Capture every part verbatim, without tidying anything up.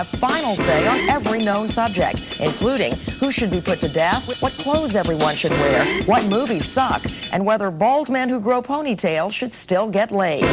have final say on every known subject, including who should be put to death, what clothes everyone should wear, what movies suck, and whether bald men who grow ponytails should still get laid.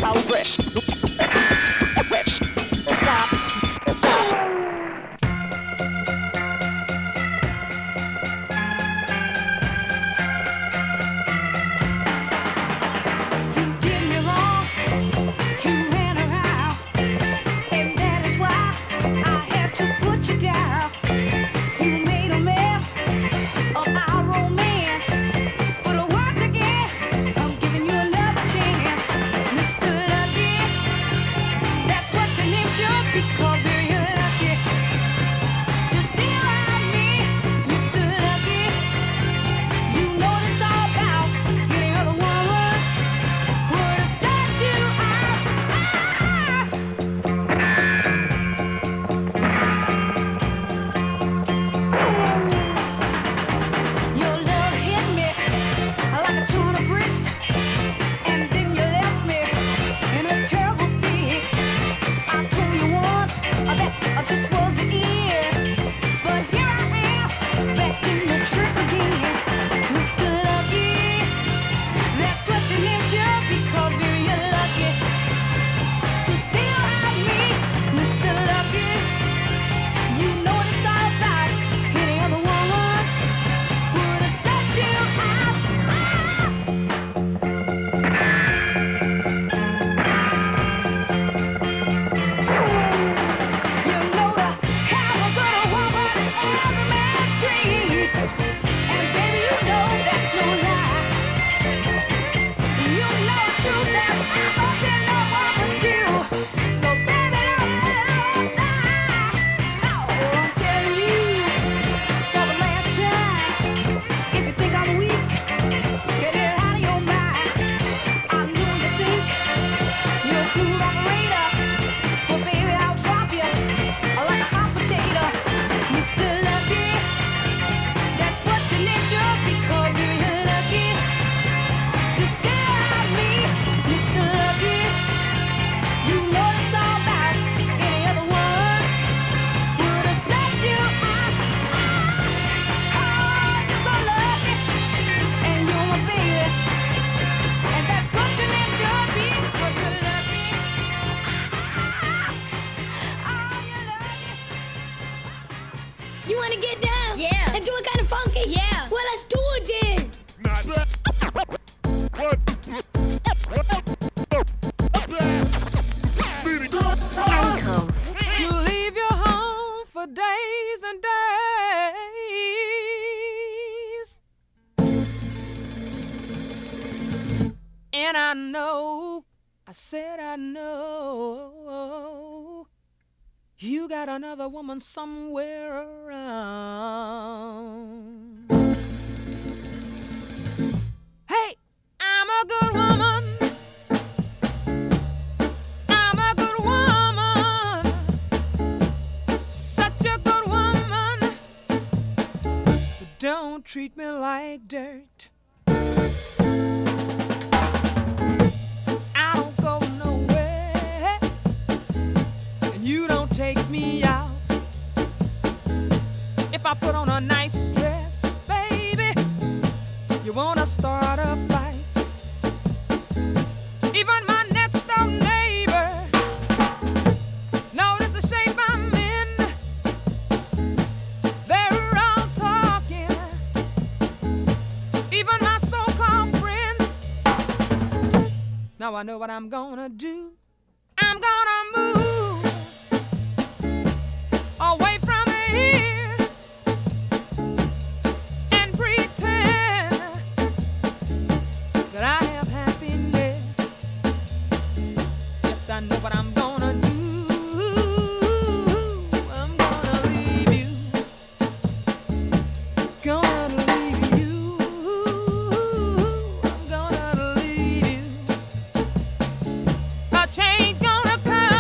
Another woman somewhere around. Hey, I'm a good woman. I'm a good woman. Such a good woman. So don't treat me like dirt. I don't go nowhere, and you don't take me out. If I put on a nice dress, baby, you wanna start a fight. Even my next door neighbor notice the shape I'm in. They're all talking, even my so-called friends. Now I know what I'm gonna do. I'm gonna move away from here. I know what I'm gonna do. I'm gonna leave you. Gonna leave you. I'm gonna leave you. A change gonna come.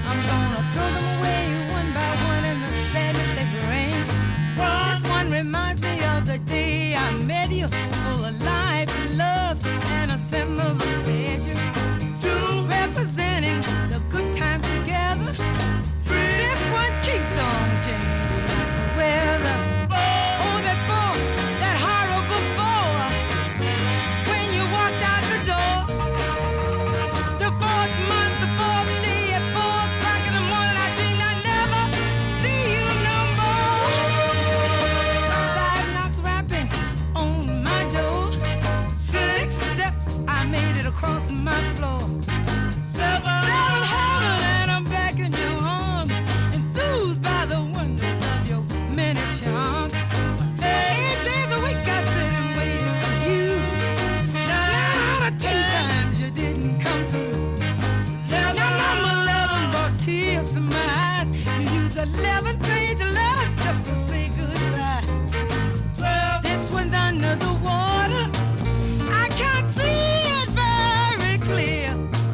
I'm gonna throw them away one by one in the sadness they bring. This one reminds me of the day I met you, full of life and love and a similar picture. Two representing the good times together. This one keeps on changing like the weather. Oh, that four, that horrible four. When you walked out the door, the fourth month, the fourth day at four o'clock in the morning, I think I never see you no more. Five knocks rapping on my door. Six steps, I made it across my floor. Seven, Seven holding and I'm back in your arms, enthused by the wonders of your many charms. Eight days a week I sit and wait for you. Now out of ten times you didn't come through. Now number eleven brought tears to my eyes. You used eleven page letter just to say goodbye. This one's under the water. I can't see it very clear.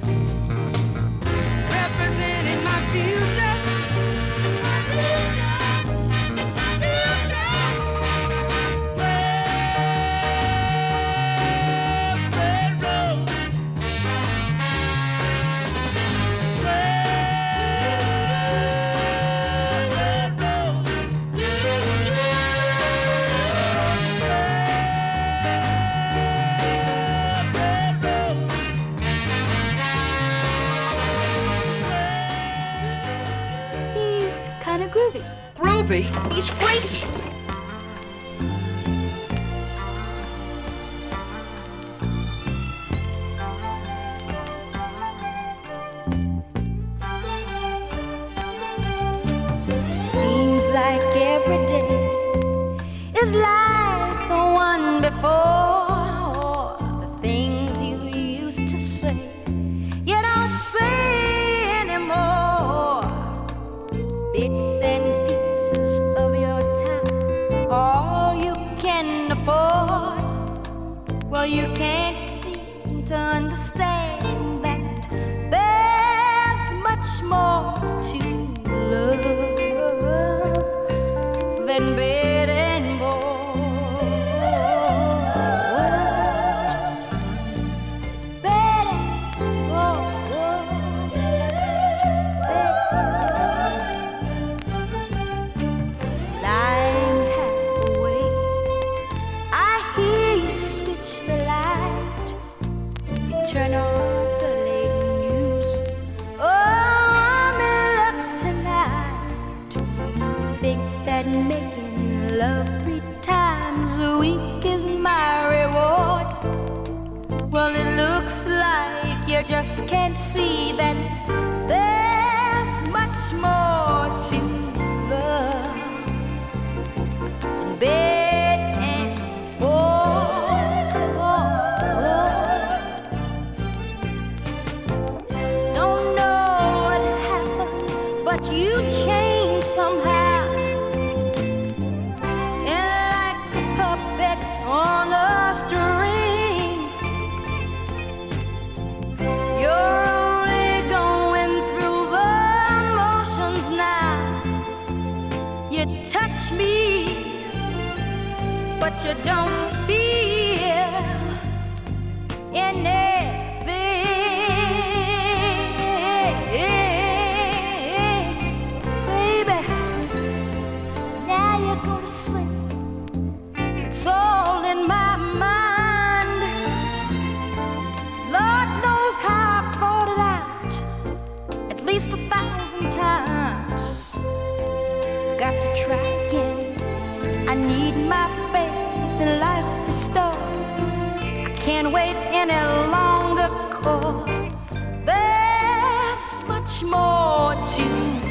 Representing my future. Red rose. Red rose. Red rose. He's kind of groovy. Groovy? He's freaky. Seems like every day is like the one before. The things you used to say, you don't say anymore. Bits and pieces of your time, all you can afford. Well, you can't seem to understand that there's much more to love than bed and board. Bed and board. Lying half awake, I hear you switch the light. You turn on the late news. Oh, I'm in luck tonight. Think that making love three times a week is my reward. Well, it looks like you just can't see that there's much more to love than bed and board. Don't know what happened, but you changed somehow. And like a puppet on a string, you're only going through the motions now. You touch me, but you don't feel anything. Baby, now you're gonna sing. It's all in my mind. Lord knows how I fought it out, at least a thousand times. Got to try again. I need my faith in life restored. I can't wait any longer, 'cause there's much more to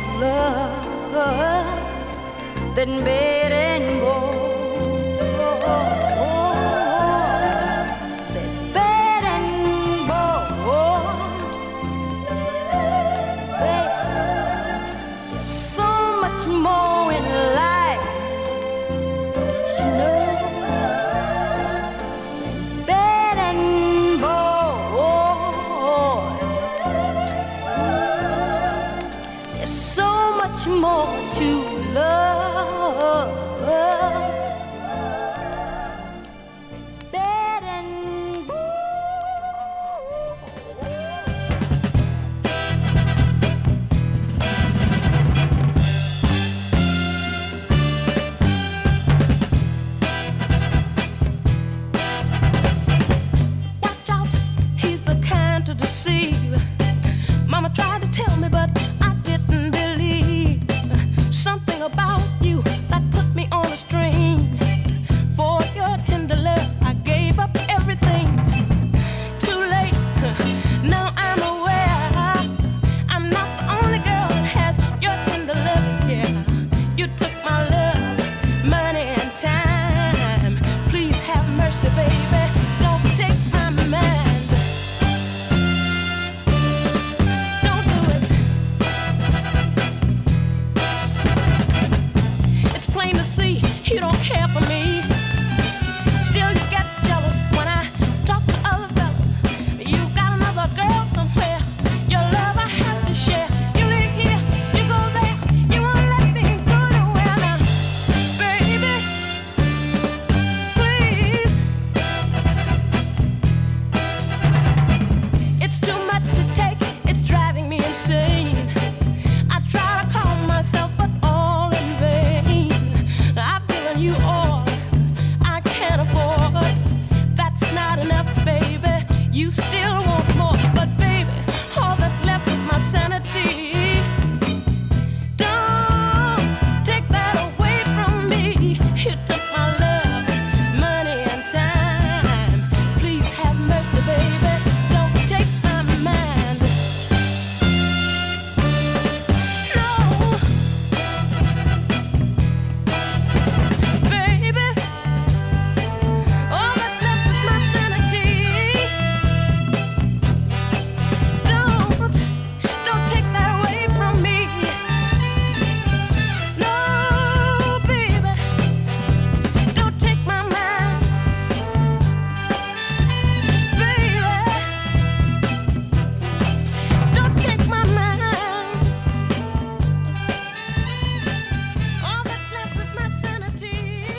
love than bed and board. Than bed and board. There's so much more in life, you know, than bed and board. much more to love. Bed and watch out, he's the kind to deceive. Mama tried to tell me, but I didn't believe. Something about you that put me on a string. For your tender love, I gave up everything. Too late, now I'm aware. I'm not the only girl that has your tender love, yeah. You took my love, money and time. Please have mercy, baby. Don't take my mind. Don't do it. It's plain to see you don't care for me. Still you get jealous when I talk to other fellas. You got another girl somewhere. Your love I have to share. You live here, you go there. You won't let me go nowhere now, baby. Please. It's too much to take. It's driving me insane. I try to calm myself, but all in vain. I've given you all I can't afford. That's not enough, baby. You still want more, but baby, all that's left is my sanity. Don't take that away from me. You took my love, money and time. Please have mercy, baby. Don't take my mind. No, baby, all that's left is my sanity. Don't, don't take that away from me. No, baby, don't take my mind. Baby, don't take my mind. All that's left is my sanity.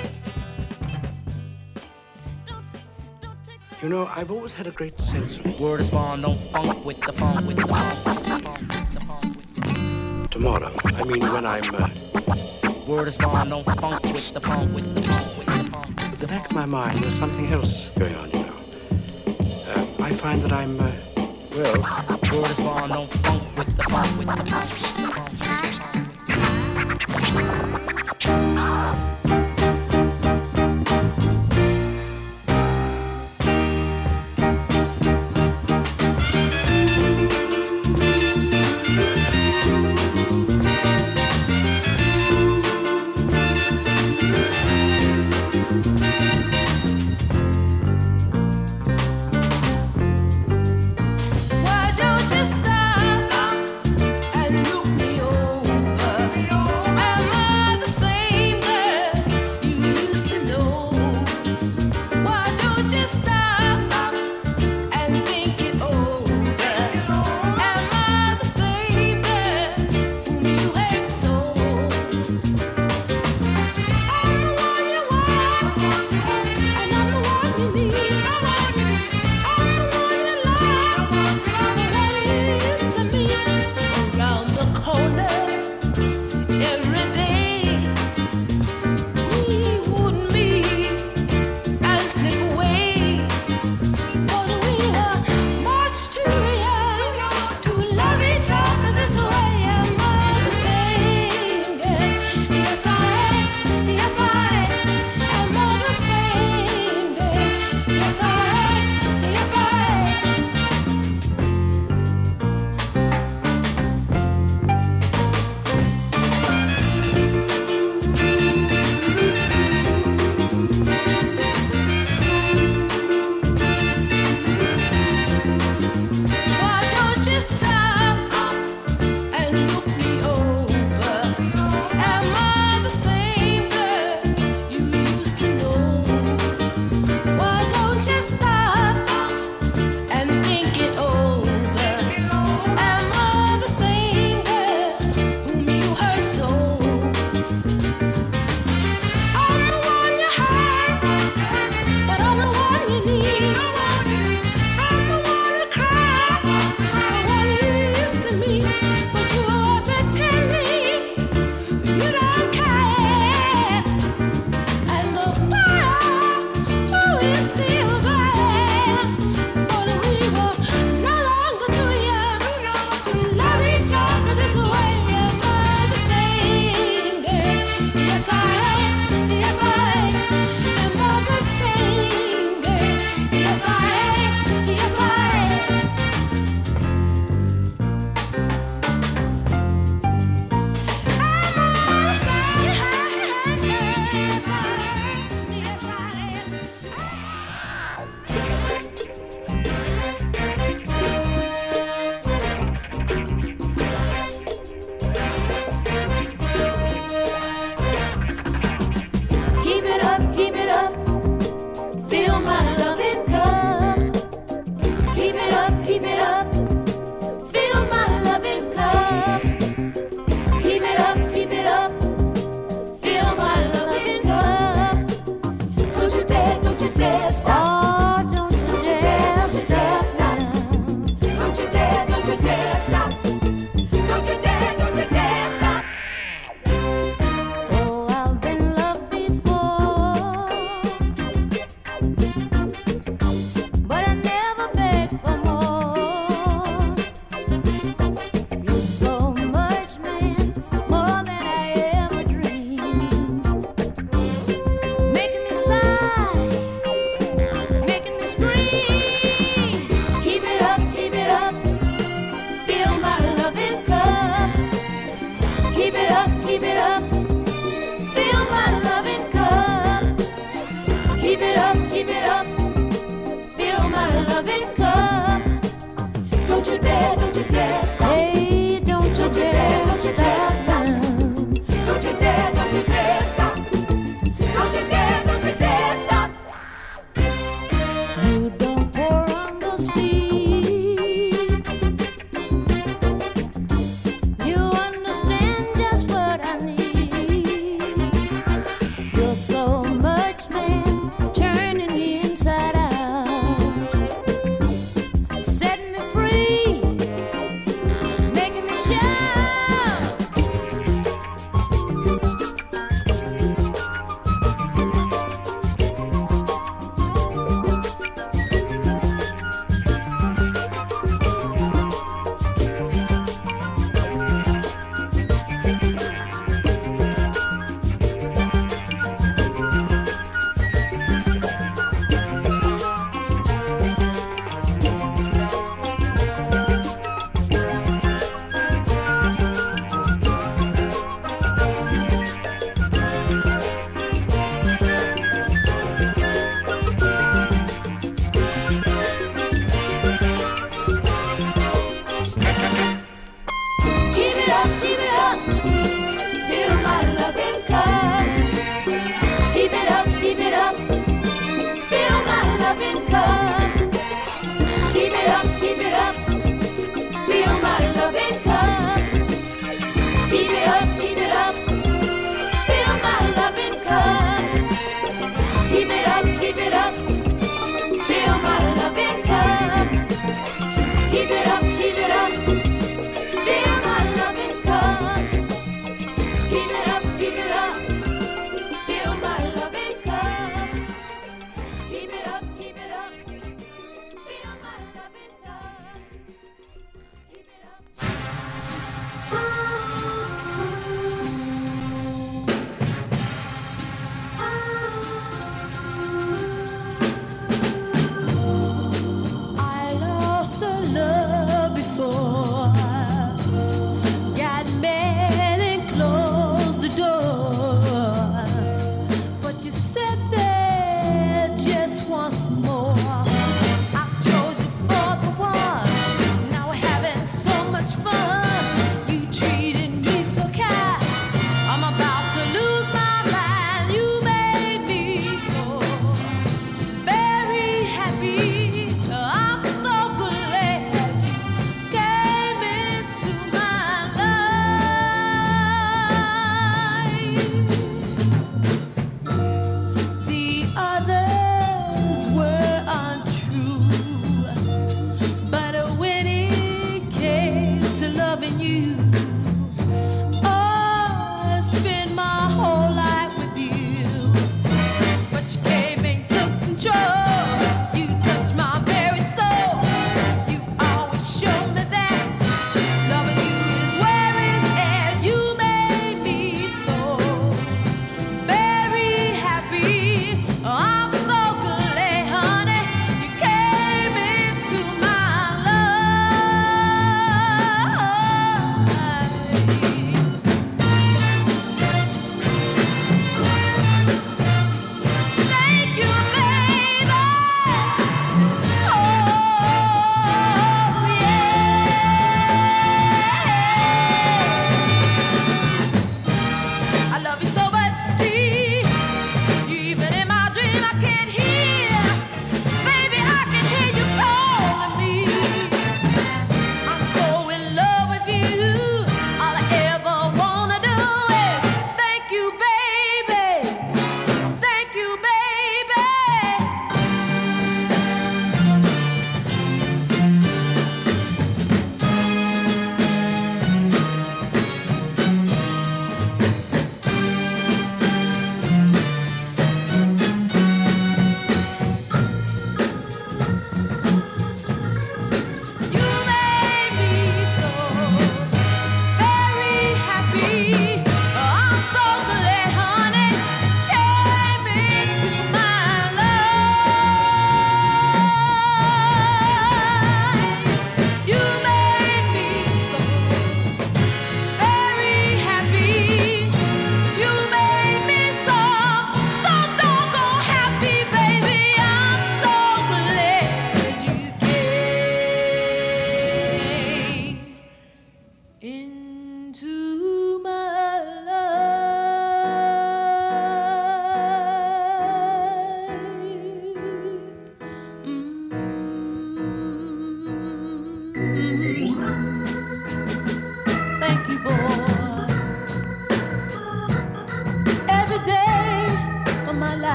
Don't, don't take that. You know, I've always had a great sense of Word is born, don't funk with the funk, with the funk, with the funk, with the funk, with the funk. tomorrow. I mean, when I'm uh, Word is born, don't funk with the funk, with the funk, with the funk. at the back of my mind, there's something else going on, you know. Uh, I find that I'm, uh, well, Word is born, don't funk with the funk, with the funk, with the funk, with the funk. Why don't you stop and look me keep it up. Fill my loving cup. Keep it up, keep it up. Fill my loving cup. Don't you dare, don't you dare stop. Hey, don't you dare, don't you dare stop. Don't you dare, don't you dare stop. Don't you dare, don't you dare stop. You don't pour on the speed. You understand just what I need.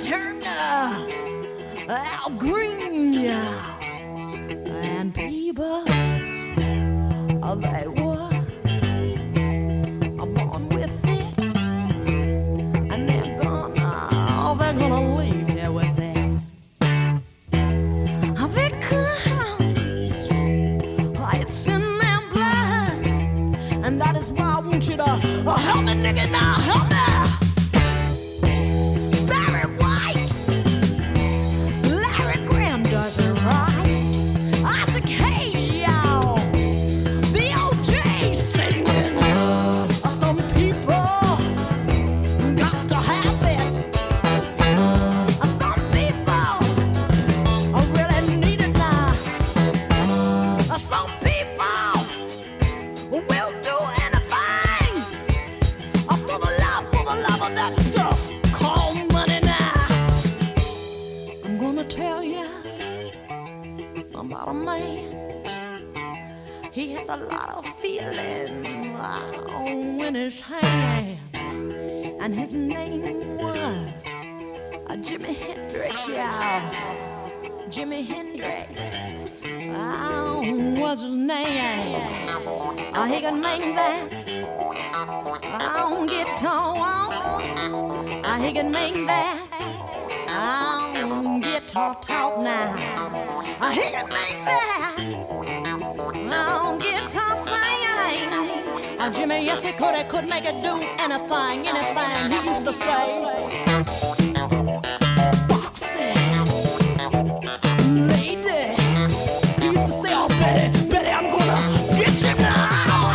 Turner, Al Green, and Peebles. They were born with it, and they're gonna, oh, they're gonna leave here with it. They count, it's in their blood, and that is why I want you to uh, help me, nigga, now, help me. Barry White, Larry Graham does it right, Isaac Hayes, y'all. The O J singing. Some people got to have it. Some people really need it now. Some people will do anything for the love, for the love of that stuff called money now. I'm gonna tell you about a man. He had a lot of feeling wow, in his hands, and his name was uh, Jimi Hendrix, y'all. Jimi Hendrix, wow, was his name. Uh, he could make that on guitar. Uh, he could make that on guitar talk now. Uh, he could make that. Oh, guitar sing. Oh, Jimmy, yes, he could. He could make it do anything, anything. He used to say, Foxy, lady. He used to say, oh, Betty, Betty, I'm gonna get you now.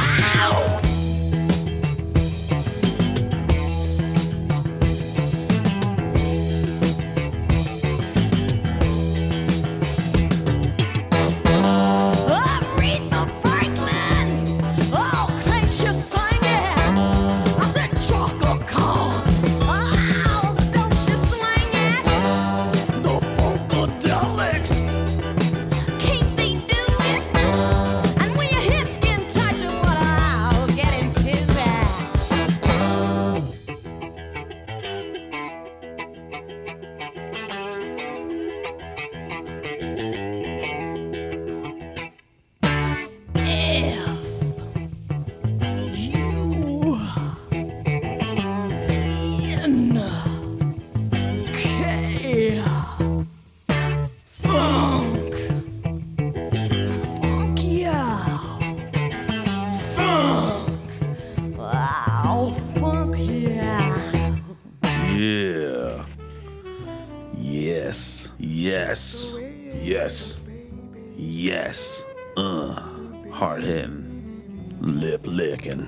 Yes. Yes. Yes. Uh. Hard hitting. Lip licking.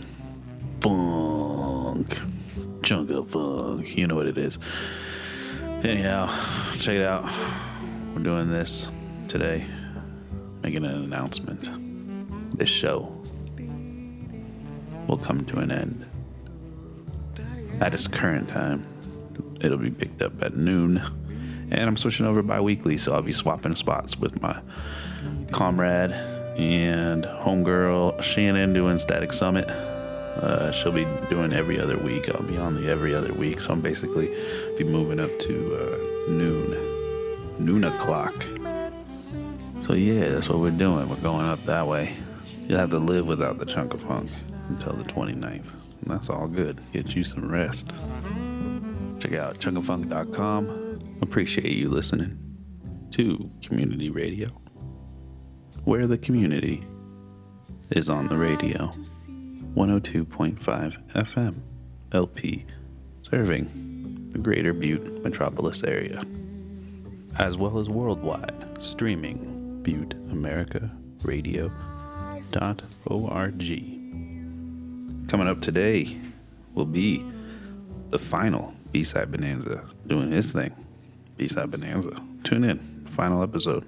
Funk. Chunk of funk. You know what it is. Anyhow, check it out. We're doing this today. Making an announcement. This show will come to an end at its current time. It'll be picked up at noon. And I'm switching over bi-weekly, so I'll be swapping spots with my comrade and homegirl Shannon doing Static Summit. Uh, she'll be doing every other week. I'll be on the every other week, so I'm basically be moving up to uh, noon, noon o'clock. So yeah, that's what we're doing. We're going up that way. You'll have to live without the chunk of funk until the twenty-ninth. And that's all good. Get you some rest. Check out chunk of funk dot com. Appreciate you listening to Community Radio, where the community is on the radio. one oh two point five F M L P, serving the greater Butte metropolis area, as well as worldwide, streaming butte america radio dot org. Coming up today will be the final B-Side Bonanza doing his thing. B-Side Bonanza. Tune in. Final episode.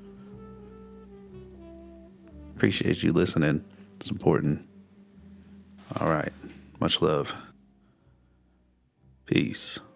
Appreciate you listening, supporting. All right. Much love. Peace.